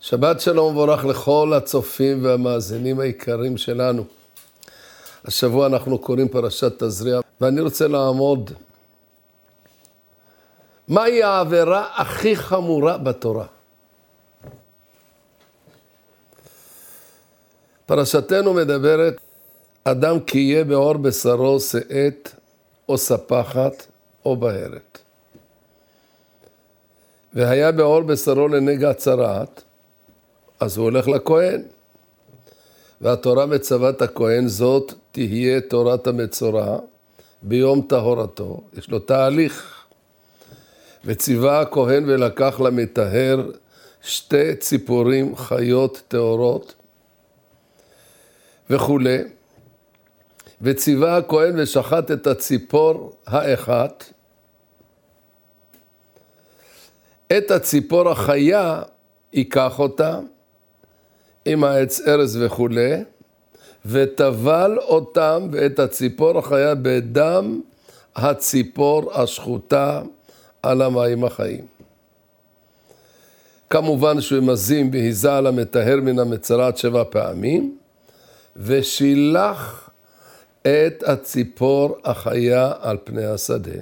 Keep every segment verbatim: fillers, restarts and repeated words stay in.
שבת שלום וברך לכל הצופים והמאזינים העיקרים שלנו. השבוע אנחנו קוראים פרשת תזריע, ואני רוצה לעמוד. מהי העבירה הכי חמורה בתורה? פרשתנו מדברת, אדם כי יהיה בעור בשרו שאת או ספחת או בהרת. והיה בעור בשרו לנגע צרעת, אז הוא הולך לכהן. והתורה מצווה את הכהן, זאת תהיה תורת המצורע ביום טהרתו. יש לו תהליך. וציווה הכהן ולקח למטהר שתי ציפורים חיות טהורות וכו'. וציווה הכהן ושחט את הציפור האחת. את הציפור החיה ייקח אותה עם העץ ארז וכו', וטבל אותם ואת הציפור החיה בדם הציפור השחוטה על המים החיים. כמובן שהוא מזים והיזה על המטהר מן המצורעת שבע פעמים, ושילח את הציפור החיה על פני השדה.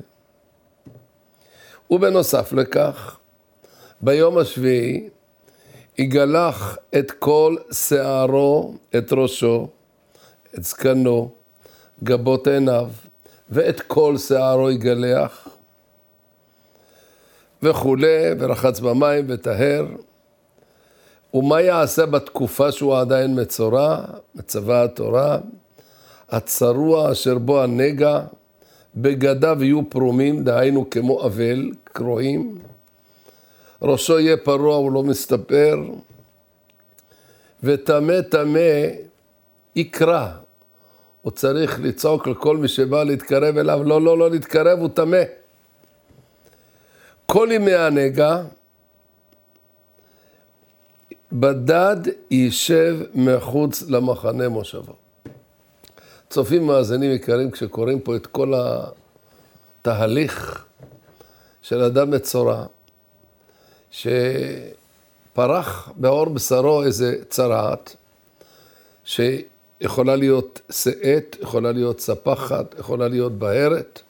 ובנוסף לכך, ביום השביעי, יגלח את כל שערו, את ראשו, את זקנו, גבות עיניו, ואת כל שערו יגלח, וכו', ורחץ במים וטהר. ומה יעשה בתקופה שהוא עדיין מצורע? מצווה התורה, הצרוע אשר בו הנגע, בגדיו יהיו פרומים, דהיינו כמו אבל, קרועים, ראשו יהיה פרוע, הוא לא מסתפר, וטמא טמא יקרא. הוא צריך לצעוק לכל מי שבא להתקרב אליו, לא, לא, לא להתקרב, הוא טמא. כל ימי הנגע, בדד יישב מחוץ למחנה מושבו. צופים מאזינים יקרים, כשקוראים פה את כל התהליך של אדם מצורע, שפרח בעור בשרו איזה צרעת, שיכולה להיות שאת, יכולה להיות ספחת, יכולה להיות בהרת.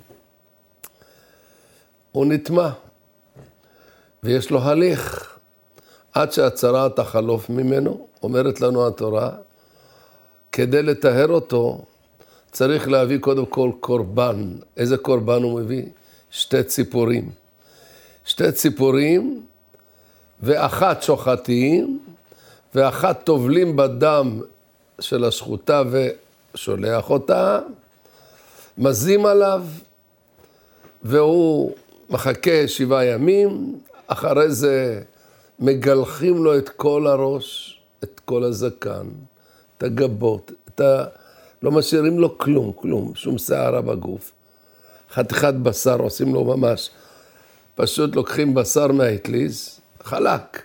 הוא נטמע, ויש לו הליך, עד שהצרעת תחלוף ממנו. אומרת לנו התורה, כדי לטהר אותו, צריך להביא קודם כל קורבן. איזה קורבן הוא מביא? שתי ציפורים. שתי ציפורים, ואחת שוחטים, ואחת טובלים בדם של השחוטה ושולח אותה, מזים עליו, והוא מחכה שבעה ימים, אחרי זה מגלחים לו את כל הראש, את כל הזקן, את הגבות, את ה... לא משאירים לו כלום, כלום, שום שערה בגוף. חתיכת בשר עושים לו ממש, פשוט לוקחים בשר מהאטליז, חלק.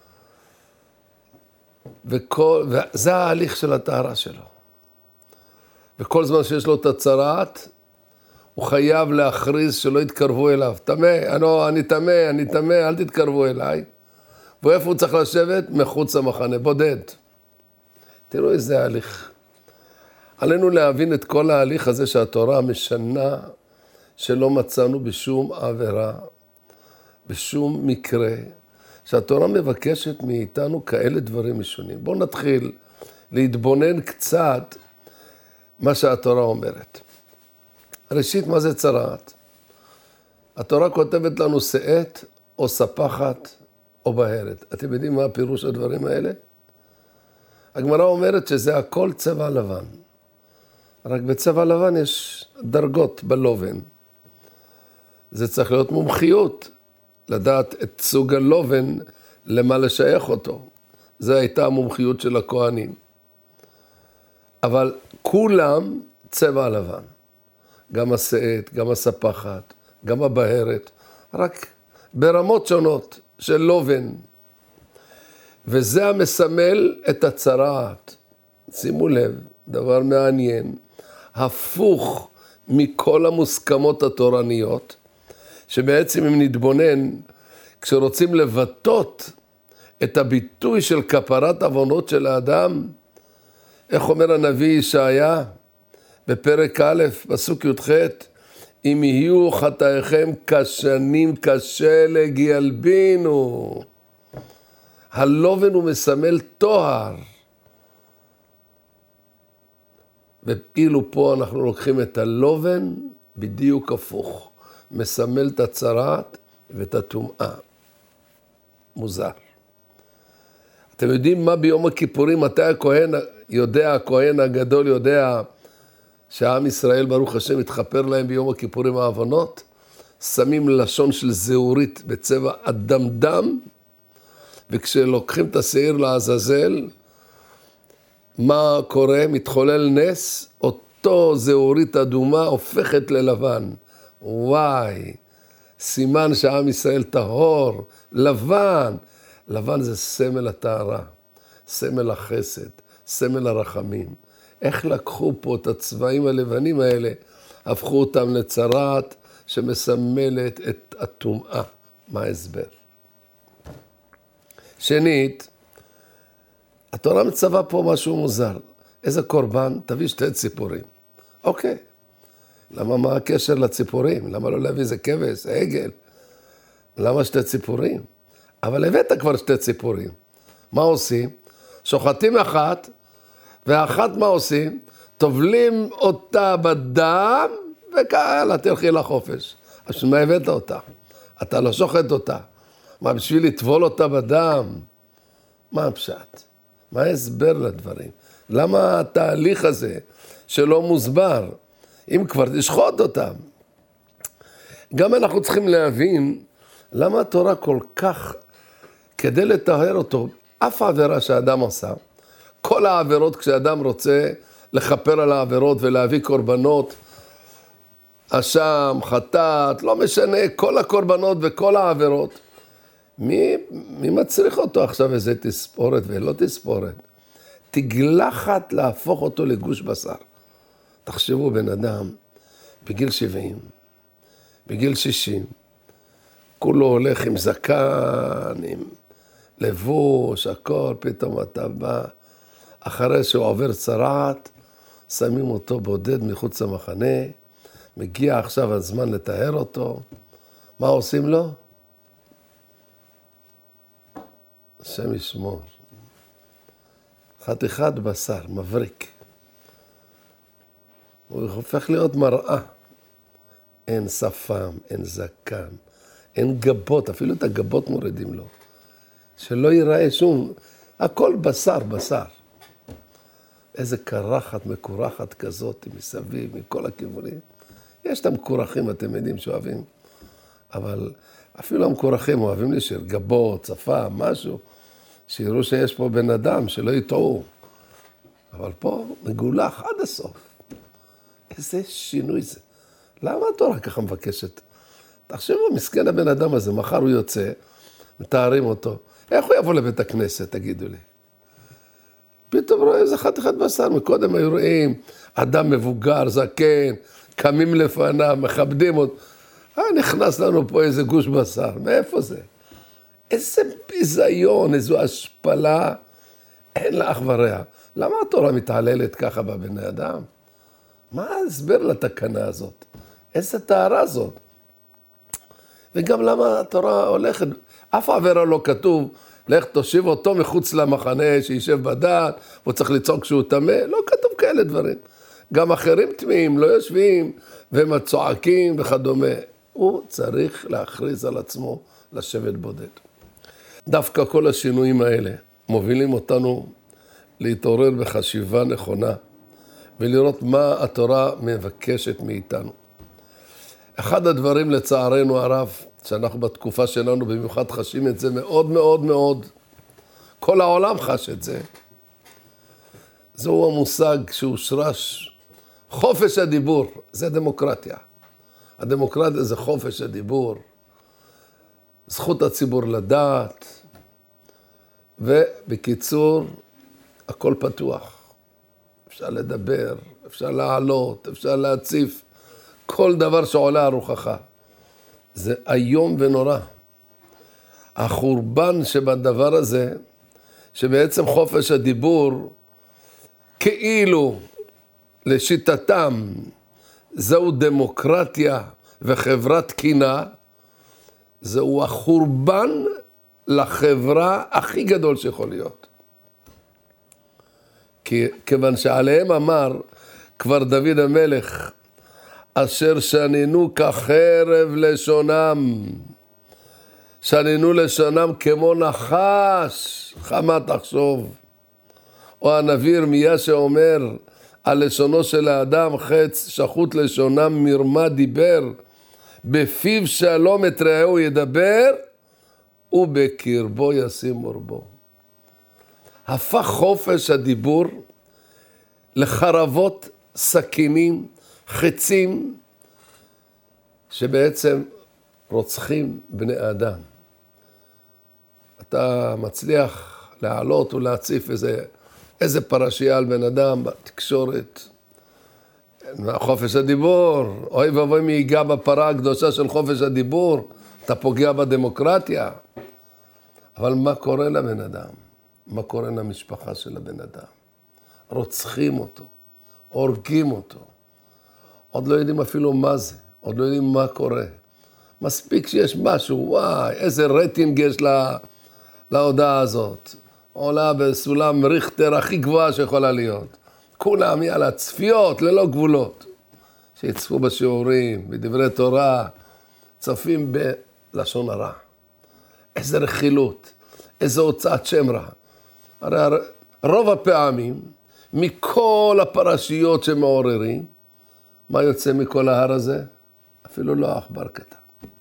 וכל, וזה ההליך של הטהרה שלו. וכל זמן שיש לו את הצרעת, הוא חייב להכריז שלא יתקרבו אליו. תמה, אני, אני תמה, אני תמה, אל תתקרבו אליי. ואיפה הוא צריך לשבת? מחוץ למחנה, בודד. תראו איזה הליך. עלינו להבין את כל ההליך הזה שהתורה משנה, שלא מצאנו בשום עבירה, בשום מקרה, שהתורה מבקשת מאיתנו כאלה דברים משונים. בואו נתחיל להתבונן קצת מה שהתורה אומרת. ראשית, מה זה צרעת? התורה כותבת לנו שאת או ספחת או בהרת. אתם יודעים מה הפירוש הדברים האלה? הגמרא אומרת שזה הכל צבע לבן. רק בצבע לבן יש דרגות בלובן. זה צריך להיות מומחיות. לדעת את סוג הלובן, למה לשייך אותו. זו הייתה המומחיות של הכהנים. אבל כולם צבע לבן. גם השאת, גם הספחת, גם הבהרת, רק ברמות שונות של לובן. וזה המסמל את הצרעת. שימו לב, דבר מעניין, הפוך מכל המוסכמות התורניות, שבעצם אם נתבונן, כשרוצים לבטות את הביטוי של כפרת עוונות של האדם, איך אומר הנביא ישעיה בפרק א', פסוק י"ח, אם יהיו חטאיכם כשנים כשלג ילבינו. הלובן הוא מסמל טוהר. ואילו פה אנחנו לוקחים את הלובן בדיוק הפוך. מסמל את הצרת ואת הטומאה. מוזר. אתם יודעים מה ביום הכיפורים, מתי הכהן יודע, הכהן הגדול יודע שהעם ישראל ברוך השם מתחפר להם ביום הכיפורים העוונות? שמים לשון של זהורית בצבע אדמדם, וכשלוקחים את השעיר לעזאזל, מה קורה? מתחולל נס, אותו זהורית אדומה הופכת ללבן. וואי, סימן שהעם ישראל טהור, לבן. לבן זה סמל הטהרה, סמל החסד, סמל הרחמים. איך לקחו פה את הצבעים הלבנים האלה, הפכו אותם לצרת שמסמלת את הטומאה. מה ההסבר? שנית, התורה מצווה פה משהו מוזר. איזה קורבן? תביא שתי ציפורים. אוקיי. למה, מה הקשר לציפורים? למה לא להביא איזה כבש, עגל? למה שתי ציפורים? אבל הבאת כבר שתי ציפורים. מה עושים? שוחטים אחת, ואחת מה עושים? טובלים אותה בדם, וכאלה תלכי לחופש. אז מה הבאת אותה? אתה לא שוחט אותה. מה, בשביל לטבול אותה בדם? מה הפשט? מה ההסבר לדברים? למה התהליך הזה שלא מוסבר? אם כבר תשחוט אותם. גם אנחנו צריכים להבין למה התורה כל כך, כדי לטהר אותו, אף עבירה שאדם עושה, כל העבירות כשאדם רוצה לכפר על העבירות ולהביא קורבנות, אשם, חטאת, לא משנה, כל הקורבנות וכל העבירות, מי, מי מצריך אותו עכשיו איזה תספורת ולא תספורת? תגלחת להפוך אותו לגוש בשר. תחשבו בן אדם בגיל שבעים, בגיל שישים, כולו הולך עם זקן, עם לבוש, הכל, פתאום אתה בא, אחרי שהוא עובר צרעת, שמים אותו בודד מחוץ למחנה, מגיע עכשיו הזמן לטהר אותו, מה עושים לו? השם ישמור. חתיכת בשר, מבריק. הוא הופך להיות מראה. אין שפם, אין זקן, אין גבות, אפילו את הגבות מורידים לו. שלא ייראה שום, הכל בשר, בשר. איזה קרחת, מקורחת כזאת מסביב, מכל הכיוונים. יש את המקורחים, אתם יודעים, שאוהבים. אבל אפילו המקורחים אוהבים לשיר, גבות, שפה, משהו, שיראו שיש פה בן אדם, שלא יטעו. אבל פה מגולח עד הסוף. איזה שינוי זה. למה התורה ככה מבקשת? תחשבו, מסכן הבן אדם הזה, מחר הוא יוצא, מתארים אותו. איך הוא יבוא לבית הכנסת, תגידו לי? פתאום רואה איזה חתיכת בשר, מקודם היו רואים, אדם מבוגר, זקן, קמים לפניו, מכבדים אותו. אה, נכנס לנו פה איזה גוש בשר, מאיפה זה? איזה ביזיון, איזו השפלה, אין לה אח ורע. למה התורה מתעללת ככה בבן אדם? מה ההסבר לתקנה הזאת? איזה טהרה זאת? וגם למה התורה הולכת, אף עבירה לא כתוב, לך תושיב אותו מחוץ למחנה, שישב בדעת, הוא צריך לצעוק שהוא טמא, לא כתוב כאלה דברים. גם אחרים טמאים, לא יושבים, והם צועקים וכדומה. הוא צריך להכריז על עצמו לשבת בודד. דווקא כל השינויים האלה מובילים אותנו להתעורר בחשיבה נכונה, ולראות מה התורה מבקשת מאיתנו. אחד הדברים לצערנו הרב, שאנחנו בתקופה שלנו במיוחד חשים את זה מאוד מאוד מאוד, כל העולם חש את זה, זהו המושג שהושרש, חופש הדיבור, זה דמוקרטיה. הדמוקרטיה זה חופש הדיבור, זכות הציבור לדעת, ובקיצור, הכל פתוח. אפשר לדבר, אפשר לעלות, אפשר להציף, כל דבר שעולה על רוחך. זה איום ונורא. החורבן שבדבר הזה, שבעצם חופש הדיבור, כאילו לשיטתם, זהו דמוקרטיה וחברה תקינה, זהו החורבן לחברה הכי גדול שיכול להיות. כי, כיוון שעליהם אמר כבר דוד המלך, אשר שננו כחרב לשונם, שננו לשונם כמו נחש, חמה תחשוב. או הנביא ירמיה שאומר על לשונו של האדם חץ, שחוט לשונם מרמה דיבר, בפיו שלום את רעהו ידבר, ובקרבו ישים אורבו. הפך חופש הדיבור לחרבות, סכינים, חצים, שבעצם רוצחים בני אדם. אתה מצליח להעלות ולהציף איזה, איזה פרשייה על בן אדם בתקשורת, חופש הדיבור, אוי ואבוי מי ייגע בפרה הקדושה של חופש הדיבור, אתה פוגע בדמוקרטיה. אבל מה קורה לבן אדם? מה קורה למשפחה של הבן אדם? רוצחים אותו, הורגים אותו. עוד לא יודעים אפילו מה זה, עוד לא יודעים מה קורה. מספיק שיש משהו, וואי, איזה רייטינג יש לה, להודעה הזאת. עולה בסולם ריכטר הכי גבוהה שיכולה להיות. כולם, יאללה, צפיות ללא גבולות. שיצפו בשיעורים, בדברי תורה, צופים בלשון הרע. איזה רכילות, איזה הוצאת שם רע. הרי רוב הפעמים, מכל הפרשיות שמעוררים, מה יוצא מכל ההר הזה? אפילו לא עכבר קטן.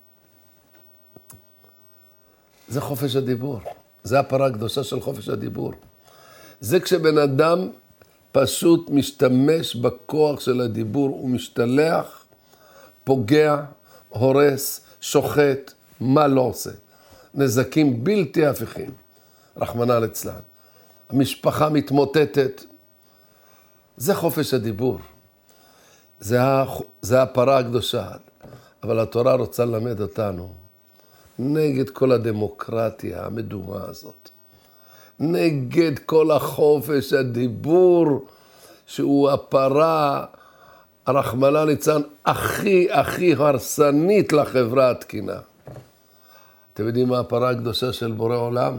זה חופש הדיבור. זה הפרה הקדושה של חופש הדיבור. זה כשבן אדם פשוט משתמש בכוח של הדיבור, הוא משתלח, פוגע, הורס, שוחט, מה לא עושה. נזקים בלתי הפיכים, רחמנא ליצלן. המשפחה מתמוטטת. זה חופש הדיבור. זה, זה הפרה הקדושה. אבל התורה רוצה ללמד אותנו נגד כל הדמוקרטיה המדומה הזאת. נגד כל החופש הדיבור, שהוא הפרה, הרחמנא ליצלן, הכי הכי הרסנית לחברה התקינה. אתם יודעים מה הפרה הקדושה של בורא עולם?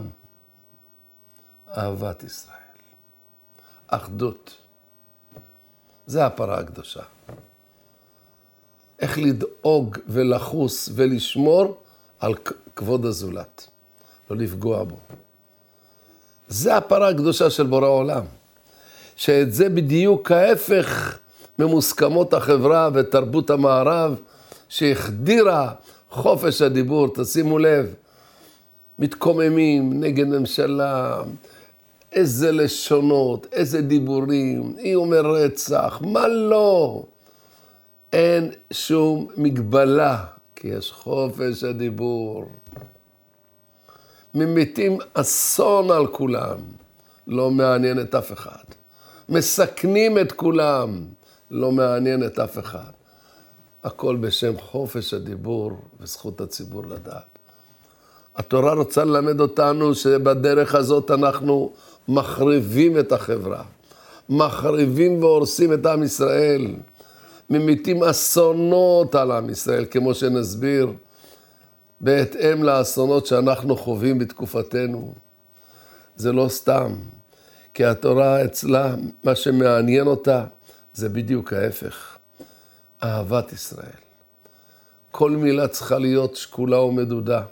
אהבת ישראל. אחדות. זה הפרה הקדושה. איך לדאוג ולחוס ולשמור על כבוד הזולת. לא לפגוע בו. זה הפרה הקדושה של בורא עולם. שאת זה בדיוק ההפך ממוסכמות החברה ותרבות המערב, שהחדירה חופש הדיבור, תשימו לב, מתקוממים נגד ממשלה, איזה לשונות, איזה דיבורים, היא אומר רצח, מה לא? אין שום מגבלה, כי יש חופש הדיבור. ממיתים אסון על כולם, לא מעניין את אף אחד. מסכנים את כולם, לא מעניין את אף אחד. הכל בשם חופש הדיבור וזכות הציבור לדעת. התורה רוצה ללמד אותנו שבדרך הזאת אנחנו מחריבים את החברה, מחריבים והורסים את עם ישראל, ממיתים אסונות על עם ישראל, כמו שנסביר, בהתאם לאסונות שאנחנו חווים בתקופתנו. זה לא סתם, כי התורה אצלה, מה שמעניין אותה, זה בדיוק ההפך. אהבת ישראל. כל מילה צריכה להיות שקולה ומדודה,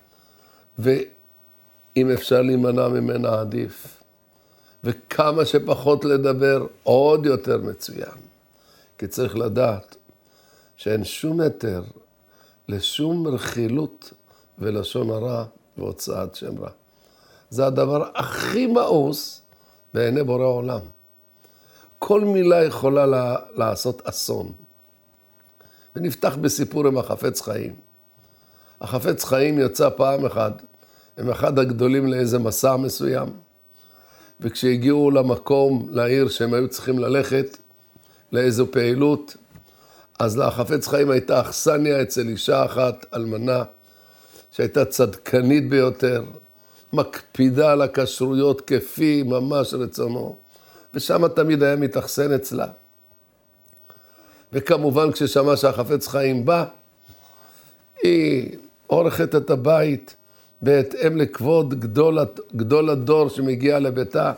ואם אפשר להימנע ממנה עדיף. וכמה שפחות לדבר, עוד יותר מצוין. כי צריך לדעת שאין שום היתר לשום רכילות ולשון הרע והוצאת שם רע. זה הדבר הכי מאוס בעיני בורא עולם. כל מילה יכולה לעשות אסון. ונפתח בסיפור עם החפץ חיים. החפץ חיים יצא פעם אחת, עם אחד הגדולים לאיזה מסע מסוים, וכשהגיעו למקום, לעיר שהם היו צריכים ללכת, לאיזו פעילות, אז לחפץ חיים הייתה אכסניה אצל אישה אחת, אלמנה, שהייתה צדקנית ביותר, מקפידה על הכשרויות כפי ממש רצונו, ושם תמיד היה מתאכסן אצלה. וכמובן כששמע שהחפץ חיים בא, היא עורכת את הבית בהתאם לכבוד גדול, גדול הדור שמגיע לביתה,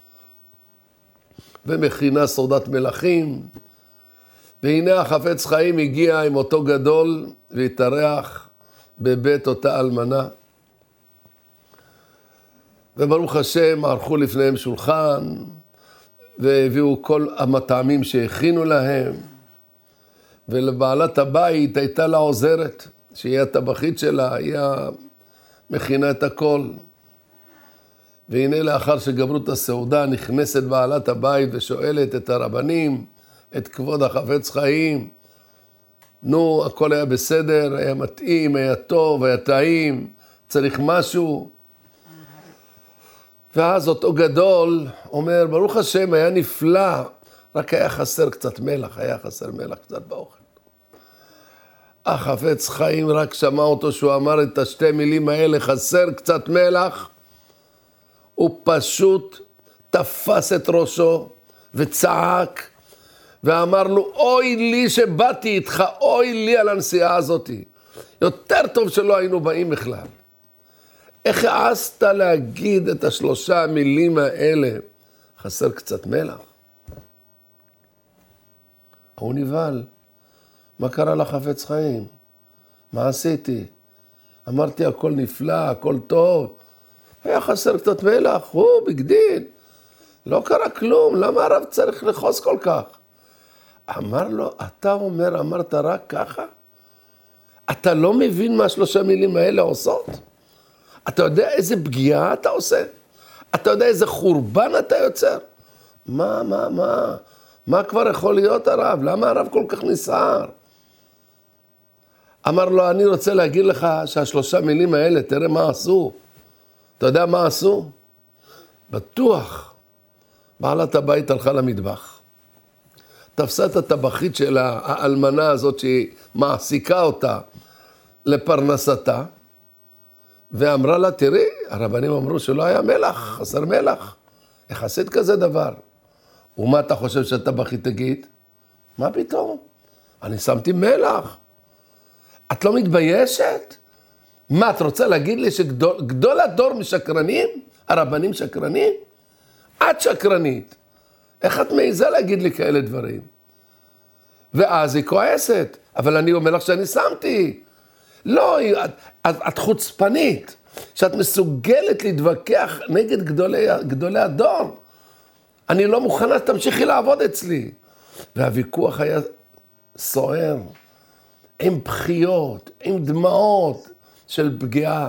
ומכינה סעודת מלכים, והנה החפץ חיים הגיע עם אותו גדול והתארח בבית אותה אלמנה. וברוך השם ערכו לפניהם שולחן, והביאו כל המטעמים שהכינו להם, ולבעלת הבית הייתה לה עוזרת, שהיא הטבחית שלה, היא מכינה את הכל. והנה לאחר שגמרו את הסעודה, נכנסת בעלת הבית ושואלת את הרבנים, את כבוד החפץ חיים, נו, הכל היה בסדר, היה מתאים, היה טוב, היה טעים, צריך משהו. ואז אותו גדול אומר, ברוך השם, היה נפלא, רק היה חסר קצת מלח, היה חסר מלח קצת באוכל. החפץ חיים רק שמע אותו שהוא אמר את השתי מילים האלה, חסר קצת מלח, הוא פשוט תפס את ראשו וצעק, ואמר לו, אוי לי שבאתי איתך, אוי לי על הנסיעה הזאת. יותר טוב שלא היינו באים בכלל. איך העזת להגיד את השלושה המילים האלה? חסר קצת מלח. הוא נבהל. מה קרה לחפץ חיים? מה עשיתי? אמרתי, הכל נפלא, הכל טוב. היה חסר קצת מלח, הוא בגדין. לא קרה כלום, למה הרב צריך לחוס כל כך? אמר לו, אתה אומר, אמרת רק ככה? אתה לא מבין מה שלושה מילים האלה עושות? אתה יודע איזה פגיעה אתה עושה? אתה יודע איזה חורבן אתה יוצר? מה, מה, מה? מה כבר יכול להיות הרב? למה הרב כל כך נסער? אמר לו, אני רוצה להגיד לך שהשלושה מילים האלה, תראה מה עשו. אתה יודע מה עשו? בטוח. בעלת הבית הלכה למטבח. תפסה את הטבחית של האלמנה הזאת שהיא מעסיקה אותה לפרנסתה, ואמרה לה, תראי, הרבנים אמרו שלא היה מלח, חסר מלח. איך עשית כזה דבר? ומה אתה חושב שהטבחית תגיד? מה פתאום? אני שמתי מלח. את לא מתביישת? מה, את רוצה להגיד לי שגדול הדור משקרנים? הרבנים שקרנים? את שקרנית. איך את מעיזה להגיד לי כאלה דברים? ואז היא כועסת. אבל אני אומר לך שאני שמתי. לא, את, את, את חוצפנית. שאת מסוגלת להתווכח נגד גדולי, גדולי הדור. אני לא מוכנה שתמשיכי לעבוד אצלי. והוויכוח היה סוער. עם בחיות, עם דמעות של פגיעה.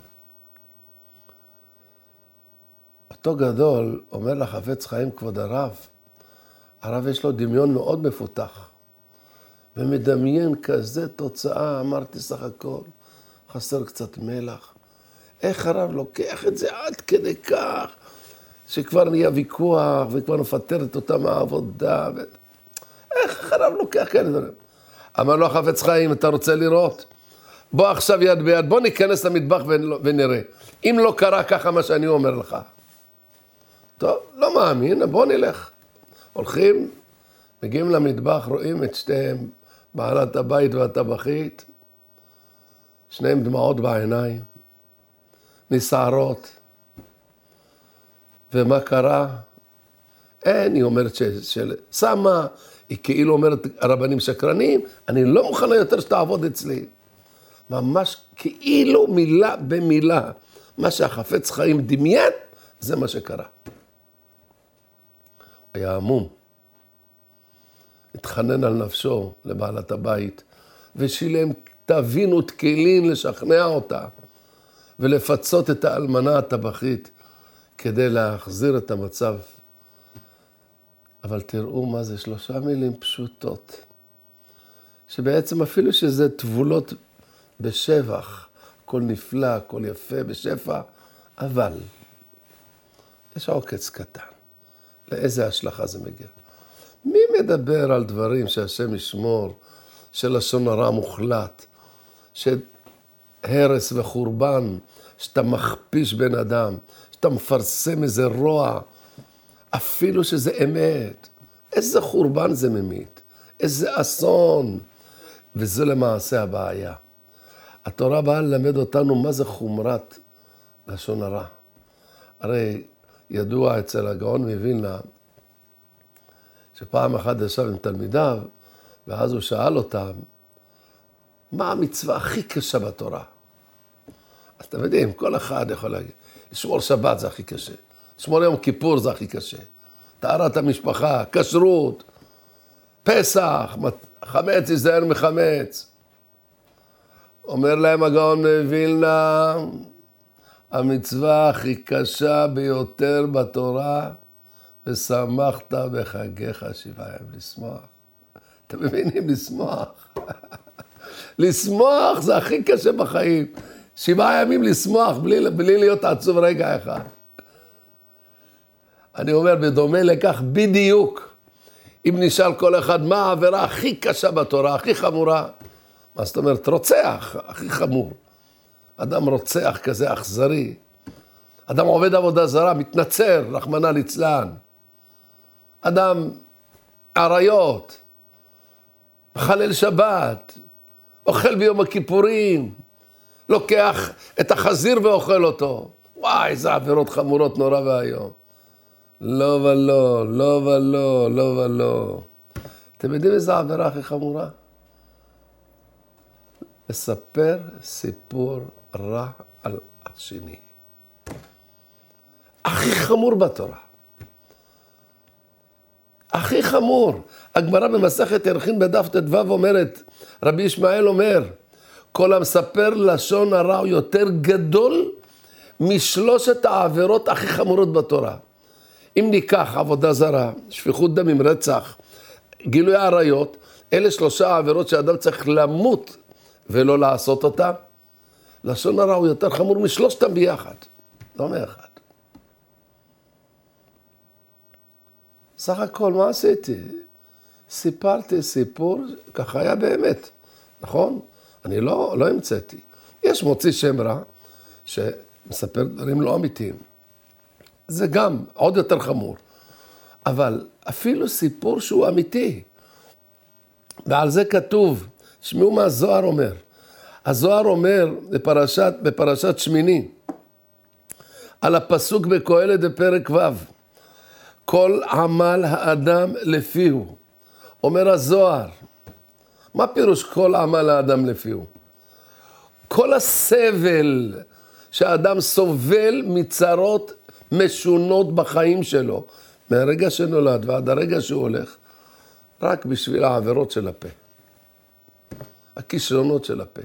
אותו גדול אומר לחפץ חיים כבוד הרב, הרב יש לו דמיון מאוד מפותח, ומדמיין כזה תוצאה, אמרתי סך הכל, חסר קצת מלח. איך הרב לוקח את זה עד כדי כך, שכבר נהיה ויכוח, וכבר נפטר את אותה מהעבודה, ו... איך הרב לוקח כאלה דברים? אמר לו החפץ חיים, אתה רוצה לראות? בוא עכשיו יד ביד, בוא ניכנס למטבח ונראה. אם לא קרה ככה מה שאני אומר לך. טוב, לא מאמין, בוא נלך. הולכים, מגיעים למטבח, רואים את שתיהם, בעלת הבית והטבחית, שניהם דמעות בעיניים, נסערות. ומה קרה? אין, היא אומרת של שמה, היא כאילו אומרת, הרבנים שקרנים, אני לא מוכנה יותר שתעבוד אצלי. ממש כאילו מילה במילה. מה שהחפץ חיים דמיין, זה מה שקרה. היה עמום. התחנן על נפשו לבעלת הבית, ושילם תבין ותקילין לשכנע אותה, ולפצות את האלמנה הטבחית, כדי להחזיר את המצב. אבל תראו מה זה, שלושה מילים פשוטות, שבעצם אפילו שזה תבולות בשבח, הכל נפלא, הכל יפה בשפע, אבל יש עוקץ קטן. לאיזה השלכה זה מגיע? מי מדבר על דברים שהשם ישמור, של לשון הרע מוחלט, הרס וחורבן, שאתה מכפיש בן אדם, שאתה מפרסם איזה רוע, אפילו שזה אמת. איזה חורבן זה ממית, איזה אסון. וזה למעשה הבעיה. התורה באה ללמד אותנו מה זה חומרת לשון הרע. הרי ידוע אצל הגאון מווילנה, שפעם אחת ישב עם תלמידיו, ואז הוא שאל אותם, מה המצווה הכי קשה בתורה? אז אתם יודעים, כל אחד יכול להגיד, לשמור שבת זה הכי קשה, לשמור יום כיפור זה הכי קשה, טהרת המשפחה, כשרות, פסח, חמץ, יזהר מחמץ. אומר להם הגאון מווילנה, המצווה הכי קשה ביותר בתורה, ושמחת בחגיך שבעה ימים, לשמוח. אתם מבינים? לשמוח. לשמוח זה הכי קשה בחיים. שבעה ימים לשמוח, בלי, בלי להיות עצוב רגע אחד. אני אומר, בדומה לכך בדיוק, אם נשאל כל אחד מה העבירה הכי קשה בתורה, הכי חמורה, מה זאת אומרת? רוצח, הכי חמור. אדם רוצח כזה אכזרי. אדם עובד עבודה זרה, מתנצר, רחמנא ליצלן. אדם עריות, מחלל שבת, אוכל ביום הכיפורים, לוקח את החזיר ואוכל אותו. וואי, איזה עבירות חמורות נורא והיום. לא ולא, לא ולא, לא ולא. אתם יודעים איזה עבירה הכי חמורה? לספר סיפור רע על השני. הכי חמור בתורה. הכי חמור. הגמרא במסכת ערכין בדף ט"ו אומרת, רבי ישמעאל אומר, כל המספר לשון הרע הוא יותר גדול משלושת העבירות הכי חמורות בתורה. אם ניקח עבודה זרה, שפיכות דמים, רצח, גילוי עריות, אלה שלושה העבירות שאדם צריך למות ולא לעשות אותה, לשון הרע הוא יותר חמור משלושתם ביחד, לא מאחד. סך הכל, מה עשיתי? סיפרתי סיפור, ככה היה באמת, נכון? אני לא, לא המצאתי. יש מוציא שם רע, שמספר דברים לא אמיתיים. זה גם עוד יותר חמור. אבל אפילו סיפור שהוא אמיתי, ועל זה כתוב, שמעו מה הזוהר אומר. הזוהר אומר בפרשת, בפרשת שמיני, על הפסוק בקהלת בפרק ו', כל עמל האדם לפיהו. אומר הזוהר, מה פירוש כל עמל האדם לפיהו? כל הסבל שהאדם סובל מצרות משונות בחיים שלו, מהרגע שנולד ועד הרגע שהוא הולך, רק בשביל העבירות של הפה. הכישרונות של הפה.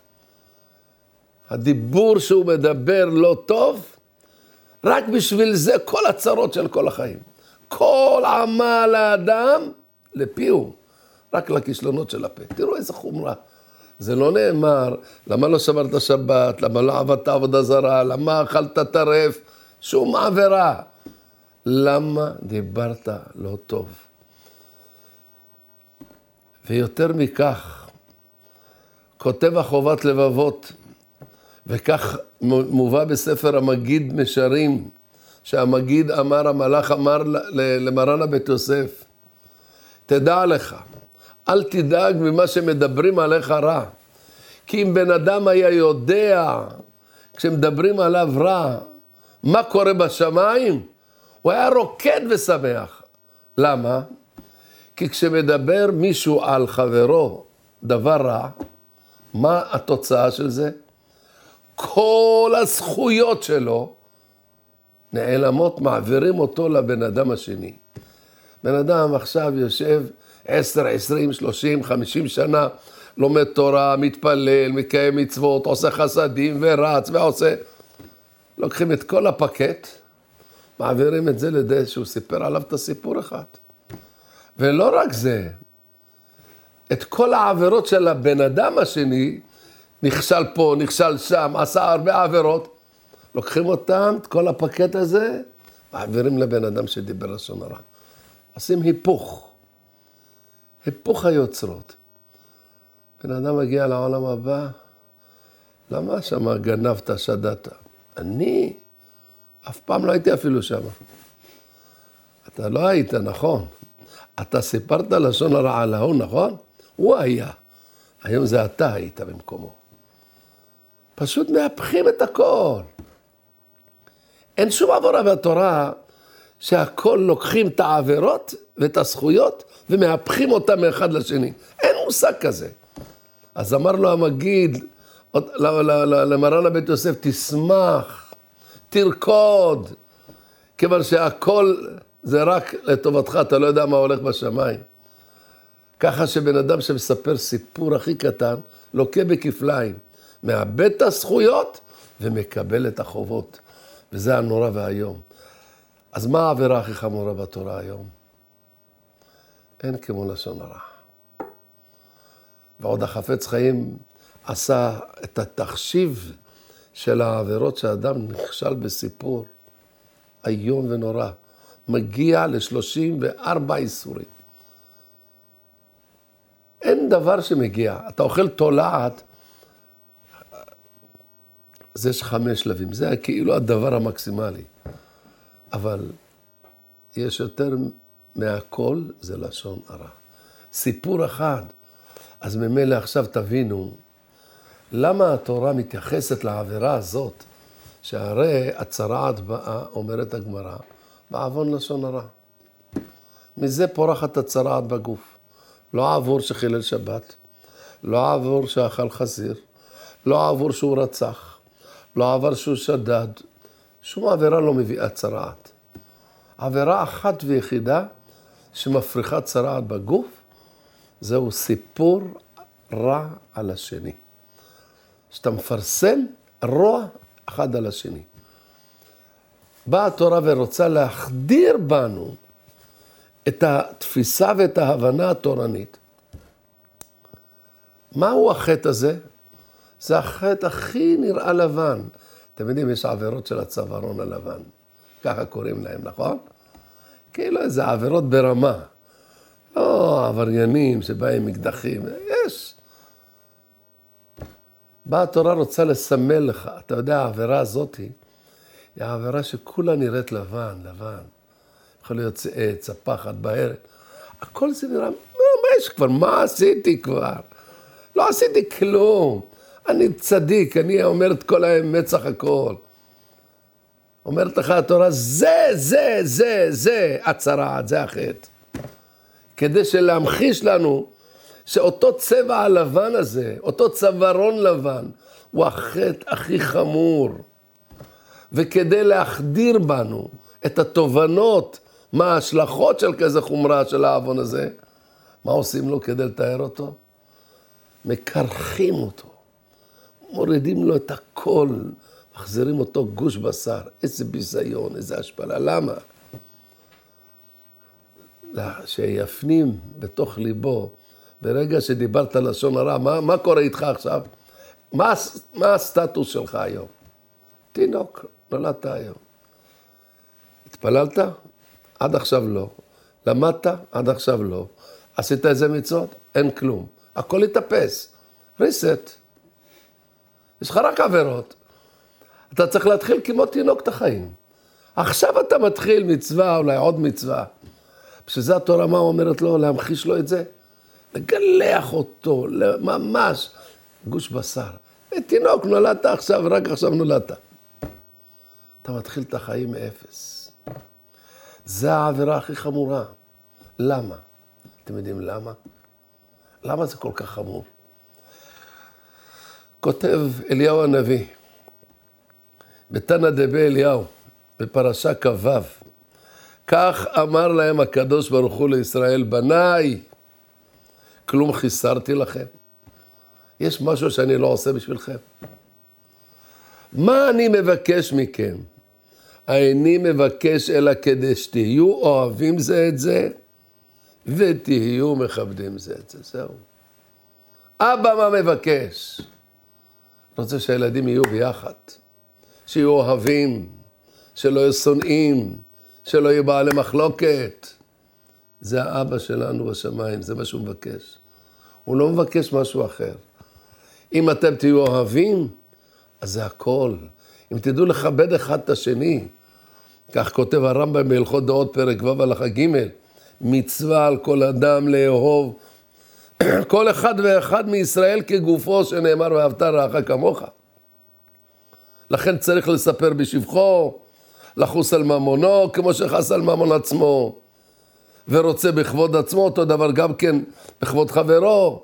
הדיבור שהוא מדבר לא טוב, רק בשביל זה כל הצרות של כל החיים. כל עמל האדם לפיהו, רק לכישלונות של הפה. תראו איזה חומרה. זה לא נאמר, למה לא שמרת שבת, למה לא עבדת עבודה זרה, למה אכלת טרף, שום עבירה. למה דיברת לא טוב? ויותר מכך, כותב החובת לבבות, וכך מובא בספר המגיד משרים, שהמגיד אמר, המלאך אמר למרן הבית יוסף, תדע לך, אל תדאג ממה שמדברים עליך רע, כי אם בן אדם היה יודע, כשמדברים עליו רע, מה קורה בשמיים, הוא היה רוקד ושמח. למה? כי כשמדבר מישהו על חברו דבר רע, מה התוצאה של זה? כל הזכויות שלו נעלמות, מעבירים אותו לבן אדם השני. בן אדם עכשיו יושב עשר, עשרים, שלושים, חמישים שנה, לומד תורה, מתפלל, מקיים מצוות, עושה חסדים ורץ ועושה. לוקחים את כל הפקט, מעבירים את זה לידי שהוא סיפר עליו את הסיפור אחד. ולא רק זה, את כל העבירות של הבן אדם השני, נכשל פה, נכשל שם, עשה הרבה עבירות, לוקחים אותם, את כל הפקט הזה, מעבירים לבן אדם שדיבר לשון הרע. עושים היפוך, היפוך היוצרות. בן אדם מגיע לעולם הבא, למה שמה גנבת, שדדת? אני אף פעם לא הייתי אפילו שם. אתה לא היית, נכון. אתה סיפרת לשון הרע על ההוא, נכון? הוא היה. היום זה אתה היית במקומו. פשוט מהפכים את הכל. אין שום עבורה בתורה שהכל לוקחים את העבירות ואת הזכויות ומהפכים אותם מאחד לשני. אין מושג כזה. אז אמר לו המגיד, למרן הבית יוסף, תשמח, תרקוד, כיוון שהכל זה רק לטובתך, אתה לא יודע מה הולך בשמיים. ככה שבן אדם שמספר סיפור הכי קטן, לוקה בכפליים, מאבד את הזכויות ומקבל את החובות. וזה הנורא והיום. אז מה העבירה הכי חמורה בתורה היום? אין כמו לשון הרע. ועוד החפץ חיים עשה את התחשיב של העבירות שהאדם נכשל בסיפור איום ונורא. מגיע ל-שלושים וארבע איסורים. אין דבר שמגיע. אתה אוכל תולעת, אז יש חמש שלבים. זה כאילו הדבר המקסימלי. אבל יש יותר מהכל, זה לשון הרע. סיפור אחד. אז ממילא עכשיו תבינו, למה התורה מתייחסת לעבירה הזאת, שהרי הצרעת באה, אומרת הגמרא, בעוון לשון הרע. מזה פורחת הצרעת בגוף. לא עבור שחילל שבת, לא עבור שאכל חזיר, לא עבור שהוא רצח, לא עבור שהוא שדד. שום עבירה לא מביאה צרעת. עבירה אחת ויחידה שמפריחה צרעת בגוף, זהו סיפור רע על השני. שאתה מפרסם רוע אחד על השני. באה התורה ורוצה להחדיר בנו את התפיסה ואת ההבנה התורנית. מהו החטא הזה? זה החטא הכי נראה לבן. אתם יודעים, יש עבירות של הצווארון הלבן. ככה קוראים להם, נכון? כאילו איזה עבירות ברמה. לא עבריינים שבאים מקדחים, יש. באה התורה רוצה לסמל לך. אתה יודע, העבירה הזאת היא העבירה שכולה נראית לבן, לבן. יכול להיות עץ, הפחד, בערת. הכל זה נראה, מה יש כבר? מה עשיתי כבר? לא עשיתי כלום. אני צדיק, אני אומר את כל האמת סך הכל. אומרת לך התורה, זה, זה, זה, זה הצרעת, זה החטא. כדי שלהמחיש לנו שאותו צבע הלבן הזה, אותו צווארון לבן, הוא החטא הכי חמור. וכדי להחדיר בנו את התובנות, מה ההשלכות של כזה חומרה של העוון הזה, מה עושים לו כדי לתאר אותו? מקרחים אותו, מורידים לו את הכל, מחזירים אותו גוש בשר. איזה ביזיון, איזה השפלה. למה? שיפנים בתוך ליבו, ברגע שדיברת לשון הרע, מה, מה קורה איתך עכשיו? מה, מה הסטטוס שלך היום? תינוק, נולדת היום. התפללת? עד עכשיו לא. למדת? עד עכשיו לא. עשית איזה מצוות? אין כלום. הכל יתאפס. ריסט. יש לך רק עבירות. אתה צריך להתחיל כמו תינוק את החיים. עכשיו אתה מתחיל מצווה, אולי עוד מצווה. בשביל התורה מה אומרת לו? להמחיש לו את זה? לגלח אותו, ממש. גוש בשר. תינוק, נולדת עכשיו, רק עכשיו נולדת. אתה מתחיל את החיים מאפס. זה העבירה הכי חמורה. למה? אתם יודעים למה? למה זה כל כך חמור? כותב אליהו הנביא, בתנא דבי אליהו, בפרשה כ"ו, כך אמר להם הקדוש ברוך הוא לישראל, בניי, כלום חיסרתי לכם. יש משהו שאני לא עושה בשבילכם. מה אני מבקש מכם? איני מבקש אלא כדי שתהיו אוהבים זה את זה, ותהיו מכבדים זה את זה. זהו. אבא מה מבקש? רוצה שהילדים יהיו ביחד, שיהיו אוהבים, שלא יהיו שונאים, שלא יהיו בעלי מחלוקת. זה האבא שלנו בשמיים, זה מה שהוא מבקש. הוא לא מבקש משהו אחר. אם אתם תהיו אוהבים, אז זה הכל. אם תדעו לכבד אחד את השני, כך כותב הרמב"ם בהלכות דעות פרק ו' הלכה ג', מצווה על כל אדם לאהוב כל אחד ואחד מישראל כגופו, שנאמר ואהבת רעך כמוך. לכן צריך לספר בשבחו, לחוס על ממונו כמו שחס על ממון עצמו, ורוצה בכבוד עצמו, אותו דבר גם כן בכבוד חברו.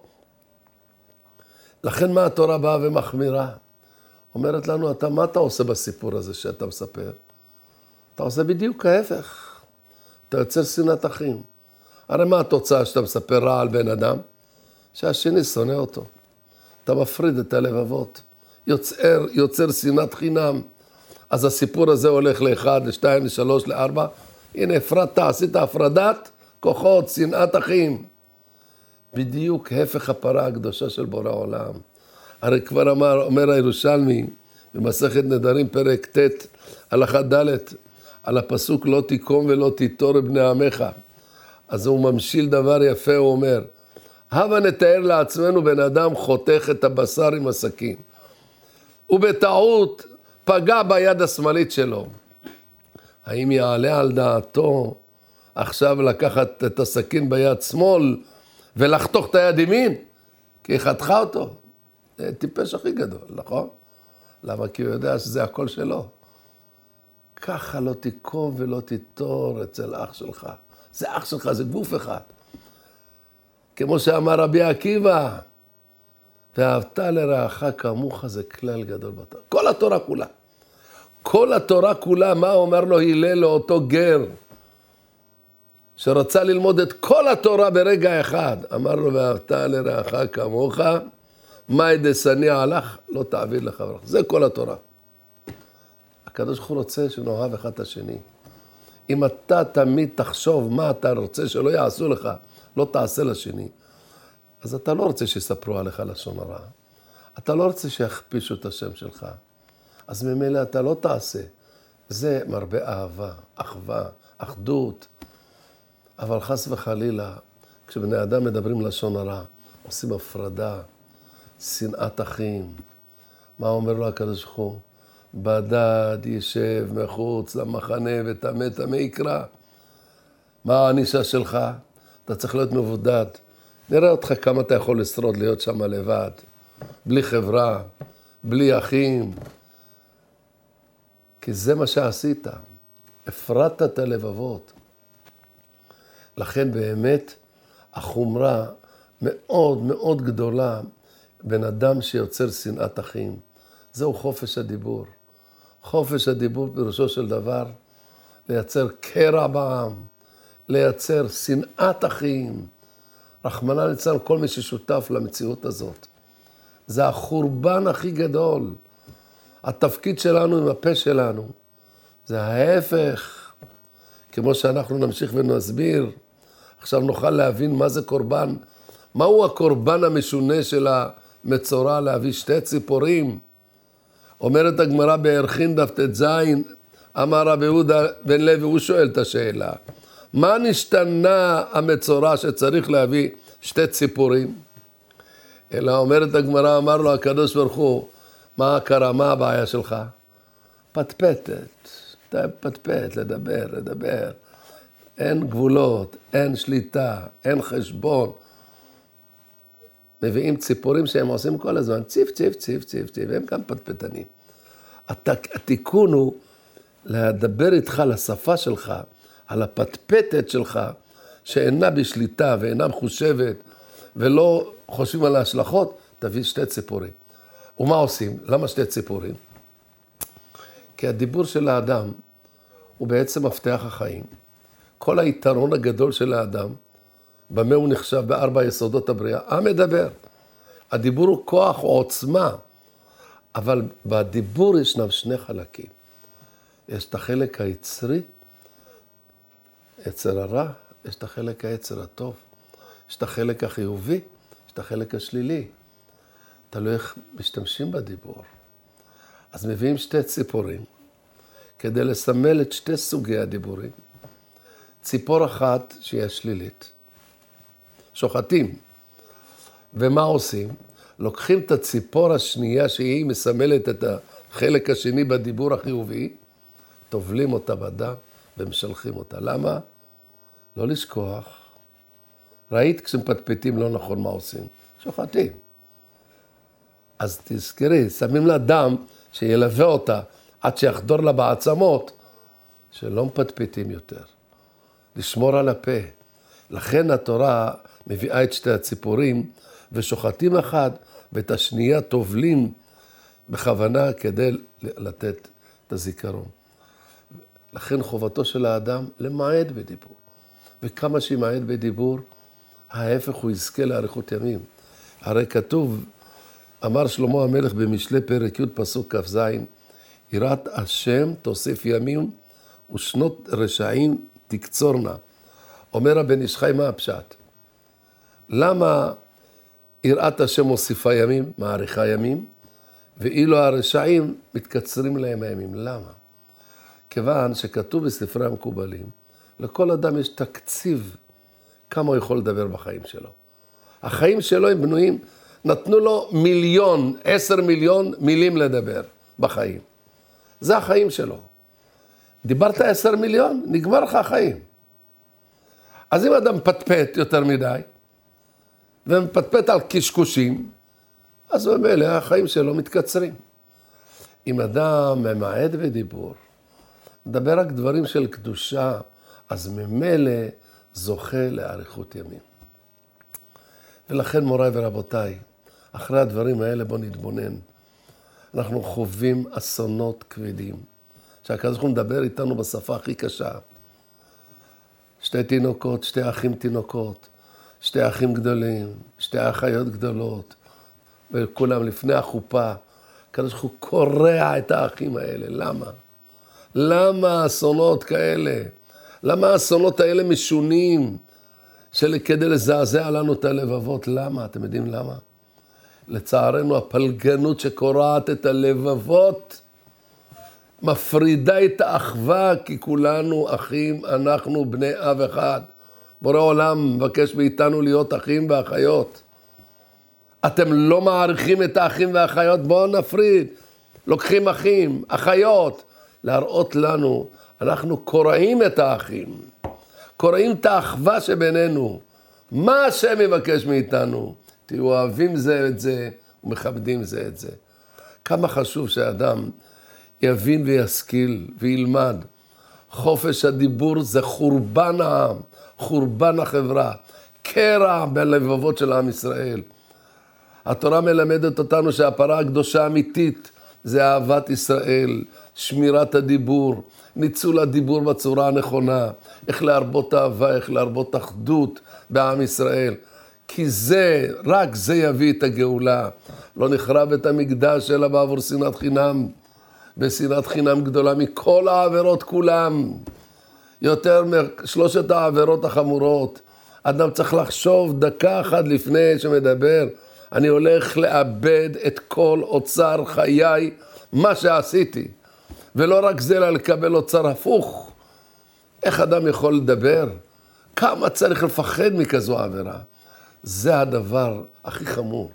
לכן מה התורה באה ומחמירה? אומרת לנו, אתה, מה אתה עושה בסיפור הזה שאתה מספר? אתה עושה בדיוק ההפך. אתה יוצר שנאת אחים. הרי מה התוצאה שאתה מספר רע על בן אדם? שהשני שונא אותו. אתה מפריד את הלבבות. יוצר, יוצר שנאת חינם. אז הסיפור הזה הולך לאחד, לשתיים, לשלוש, לארבע. הנה, הפרדת, עשית הפרדת כוחות, שנאת אחים. בדיוק הפך הפרה הקדושה של בורא עולם. הרי כבר אמר, אומר הירושלמי, במסכת נדרים פרק ט' הלכה ד' על הפסוק לא תיקום ולא תיטור בני עמך. אז הוא ממשיל דבר יפה, הוא אומר, הבה נתאר לעצמנו בן אדם חותך את הבשר עם הסכין. ובטעות פגע ביד השמאלית שלו. האם יעלה על דעתו עכשיו לקחת את הסכין ביד שמאל ולחתוך את היד ימין? כי היא חתכה אותו. זה טיפש הכי גדול, נכון? למה? כי הוא יודע שזה הכל שלו. ככה לא תיקום ולא תיטור אצל אח שלך. זה אח שלך, זה גוף אחד. כמו שאמר רבי עקיבא, ואהבת לרעך כמוך, זה כלל גדול בתורה. כל התורה כולה. כל התורה כולה, מה אומר לו הלל לאותו גר, שרצה ללמוד את כל התורה ברגע אחד. אמר לו, ואהבת לרעך כמוך, מאי דשניא עליך, לא תעביר לחברך. זה כל התורה. הקדוש ברוך הוא רוצה שנאהב אחד את השני. אם אתה תמיד תחשוב מה אתה רוצה שלא יעשו לך, לא תעשה לשני, אז אתה לא רוצה שיספרו עליך לשון הרע. אתה לא רוצה שיכפישו את השם שלך. אז ממילא אתה לא תעשה. זה מרבה אהבה, אחווה, אחדות. אבל חס וחלילה, כשבני אדם מדברים לשון הרע, עושים הפרדה, שנאת אחים. מה אומר לו הקדוש ברוך הוא? בדד ישב מחוץ למחנה וטמא טמא יקרא. מה הענישה שלך? אתה צריך להיות מבודד. נראה אותך כמה אתה יכול לשרוד להיות שם לבד. בלי חברה, בלי אחים. כי זה מה שעשית. הפרדת את הלבבות. לכן באמת החומרה מאוד מאוד גדולה בן אדם שיוצר שנאת אחים. זהו חופש הדיבור. חופש הדיבור פירושו של דבר לייצר קרע בעם, לייצר שנאת אחים. רחמנא ליצלן כל מי ששותף למציאות הזאת. זה החורבן הכי גדול. התפקיד שלנו עם הפה שלנו. זה ההפך. כמו שאנחנו נמשיך ונסביר, עכשיו נוכל להבין מה זה קורבן. מהו הקורבן המשונה של המצורע להביא שתי ציפורים? אומרת הגמרא בערכין דף ט"ז, אמר רבי יהודה בן לוי, הוא שואל את השאלה, מה נשתנה המצורע שצריך להביא שתי ציפורים? אלא אומרת הגמרא, אמר לו הקדוש ברוך הוא, מה קרה, מה הבעיה שלך? פטפטת, פטפט, לדבר, לדבר. אין גבולות, אין שליטה, אין חשבון. מביאים ציפורים שהם עושים כל הזמן, ציף, ציף, ציף, ציף, ציף, והם גם פטפטנים. התיקון הוא לדבר איתך לשפה שלך, על הפטפטת שלך, שאינה בשליטה ואינה מחושבת, ולא חושבים על ההשלכות, תביא שתי ציפורים. ומה עושים? למה שתי ציפורים? כי הדיבור של האדם הוא בעצם מפתח החיים. כל היתרון הגדול של האדם, במה הוא נחשב בארבע יסודות הבריאה? המדבר. הדיבור הוא כוח, הוא עוצמה. אבל בדיבור ישנם שני חלקים. יש את החלק היצרי, יצר הרע, יש את החלק היצר הטוב. יש את החלק החיובי, יש את החלק השלילי. תלוי איך משתמשים בדיבור. אז מביאים שתי ציפורים, כדי לסמל את שתי סוגי הדיבורים. ציפור אחת שהיא השלילית, שוחטים. ומה עושים? לוקחים את הציפור השנייה שהיא מסמלת את חלק השני בדיבור החיובי, טובלים אותה בדם ומשלחים אותה. למה? לא לשכוח. ראית כשמפטפטים לא נכון מה עושים? שוחטים. אז תזכרי, שמים לה דם שילווה אותה עד שיחדור לה בעצמות, שלא מפטפטים יותר. לשמור על הפה. לכן התורה מביאה את שתי הציפורים, ושוחטים אחד, ואת השנייה טובלים בכוונה כדי לתת את הזיכרון. לכן חובתו של האדם למעט בדיבור. וכמה שימעט בדיבור, ההפך הוא יזכה לאריכות ימים. הרי כתוב, אמר שלמה המלך במשלי פרק י' פסוק כ"ז, יראת השם תוסיף ימים ושנות רשעים תקצורנה. אומר הבן איש חי, מה הפשט? למה יראת השם מוסיפה ימים, מעריכה ימים, ואילו הרשעים מתקצרים להם הימים? למה? כיוון שכתוב בספרי המקובלים, לכל אדם יש תקציב כמה הוא יכול לדבר בחיים שלו. החיים שלו הם בנויים, נתנו לו מיליון, עשר מיליון מילים לדבר בחיים. זה החיים שלו. דיברת עשר מיליון, נגמר לך החיים. אז אם אדם מפטפט יותר מדי, ומפטפט על קשקושים, אז במילא החיים שלו מתקצרים. אם אדם ממעט בדיבור, מדבר רק דברים של קדושה, אז ממילא זוכה לאריכות ימים. ולכן מוריי ורבותיי, אחרי הדברים האלה בוא נתבונן. אנחנו חווים אסונות כבדים, שהקדוש ברוך הוא מדבר איתנו בשפה הכי קשה. שתי תינוקות, שתי אחים תינוקות, שתי אחים גדולים, שתי אחיות גדולות, וכולם לפני החופה. הקדוש ברוך הוא קורע את האחים האלה. למה? למה אסונות כאלה? למה האסונות האלה משונים? שכדי לזעזע לנו את הלבבות. למה? אתם יודעים למה? לצערנו הפלגנות שקורעת את הלבבות, מפרידה את האחווה, כי כולנו אחים, אנחנו בני אב אחד. בורא עולם מבקש מאיתנו להיות אחים ואחיות. אתם לא מעריכים את האחים והאחיות, בואו נפריד. לוקחים אחים, אחיות, להראות לנו, אנחנו קוראים את האחים, קוראים את האחווה שבינינו. מה השם מבקש מאיתנו? תהיו אוהבים זה את זה ומכבדים זה את זה. כמה חשוב שאדם יבין וישכיל וילמד. חופש הדיבור זה חורבן העם, חורבן החברה, קרע בלבבות של עם ישראל. התורה מלמדת אותנו שהפרה הקדושה האמיתית זה אהבת ישראל, שמירת הדיבור, ניצול הדיבור בצורה הנכונה, איך להרבות אהבה, איך להרבות אחדות בעם ישראל. כי זה, רק זה יביא את הגאולה. לא נחרב את המקדש אלא בעבור שנאת חינם, בשנאת חינם גדולה מכל העבירות כולם. יותר משלושת העבירות החמורות. אדם צריך לחשוב דקה אחת לפני שמדבר, אני הולך לאבד את כל אוצר חיי, מה שעשיתי. ולא רק זה, אלא לקבל אוצר הפוך. איך אדם יכול לדבר? כמה צריך לפחד מכזו עבירה? זה הדבר הכי חמור.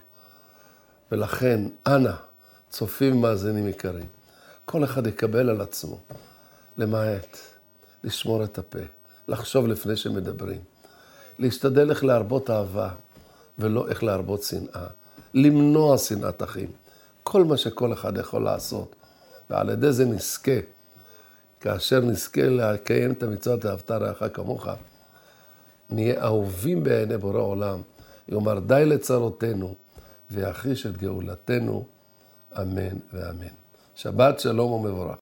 ולכן, אנא, צופים מאזינים יקרים, כל אחד יקבל על עצמו, למעט, לשמור את הפה, לחשוב לפני שמדברים, להשתדל איך להרבות אהבה, ולא איך להרבות שנאה, למנוע שנאת אחים, כל מה שכל אחד יכול לעשות, ועל ידי זה נזכה, כאשר נזכה לקיים את המצוות ואהבת רעך כמוך, נהיה אהובים בעיני בורא עולם, יאמר די לצרותינו, ויחיש את גאולתנו, אמן ואמן. שבת שלום ומבורך.